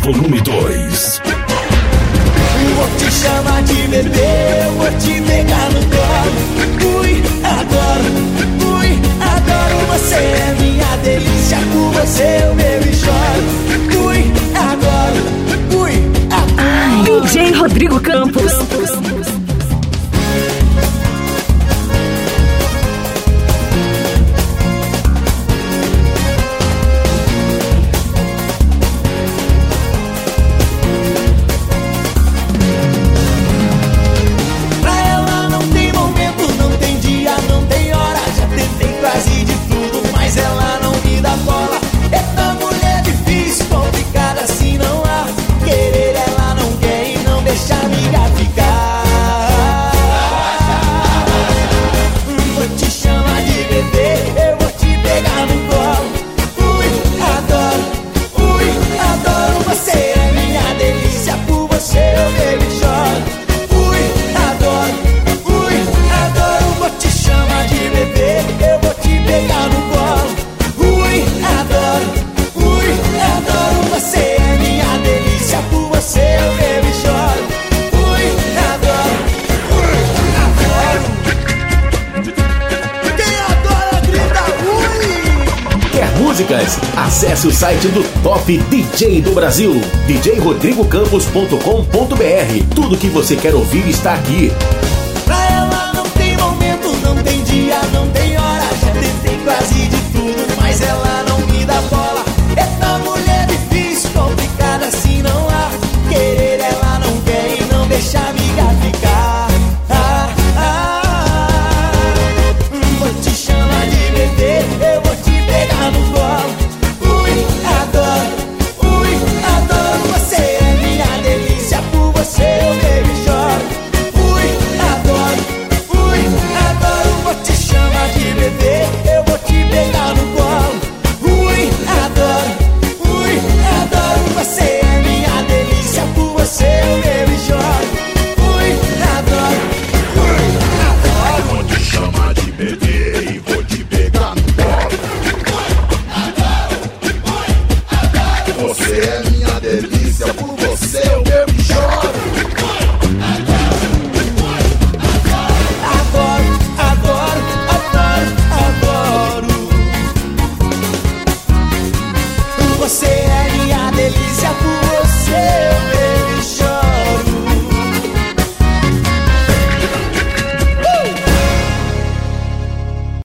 volume 2. Vou te chamar de bebê, vou te pegar no colo. Ui, adoro, você é minha delícia. Por você eu bebo e choro. Ui, adoro. DJ Rodrigo Campos. Acesse o site do Top DJ do Brasil, djrodrigocampos.com.br. Tudo que você quer ouvir está aqui. Pra ela não tem momento, não tem dia, não tem hora. Já tentei quase de tudo, mas ela não me dá bola. Essa mulher difícil, complicada assim não há. Querer ela não quer e não deixa a amiga ficar. Vou te chamar de bebê, eu vou te pegar no colo. Adoro, você é minha delícia. Por você eu